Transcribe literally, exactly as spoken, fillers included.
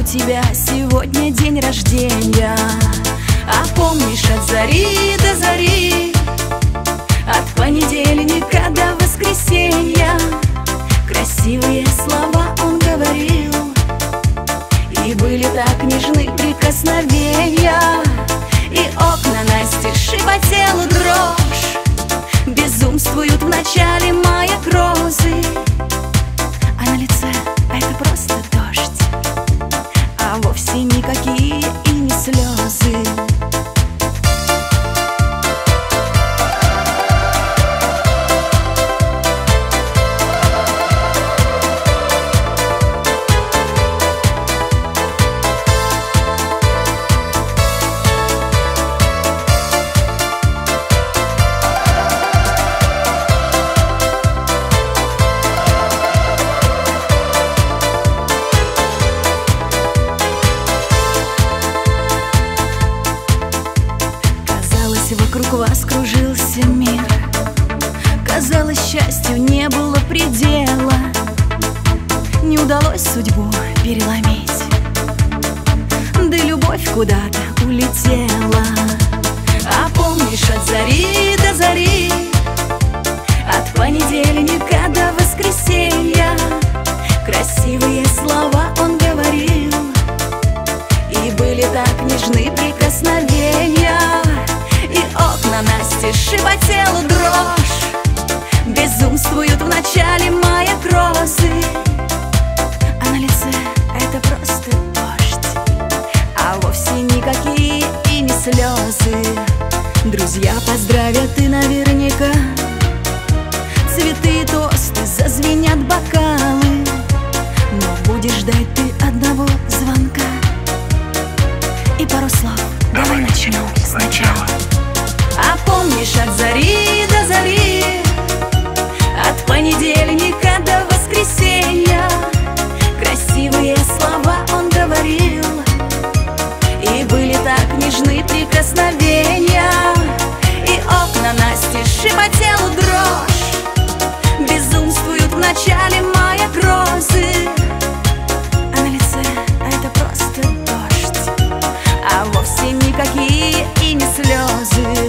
у тебя сегодня день рождения. А помнишь, от зари до зари, от понедельника до воскресенья, красивые слова он говорил, и были так нежны прикосновения. И окна настежь, и по телу дрожь, безумствуют в начале мая грозы, а на лице это просто дождь, а вовсе никакие и не слезы. Вокруг вас кружился мир, казалось, счастью не было предела. Не удалось судьбу переломить, да любовь куда-то улетела. А помнишь, от зари до зари, от понедельника до воскресенья, красивые слова он говорил, и были так нежны прикосновения. И окна настежь, и по телу дрожь, безумствуют в начале мая грозы, а на лице это просто дождь, а вовсе никакие и не слезы. Друзья поздравят и наверняка, цветы и тосты, зазвенят бокалы, но будешь ждать ты одного звонка и пару слов. Давай начнем сначала. А помнишь, от зари до зари, от понедельника до воскресенья, красивые слова он говорил, и были так нежны прикосновения. И окна настежь, и по телу дрожь, безумствуют в начале мая грозы, а на лице это просто дождь, а вовсе никакие и не слезы.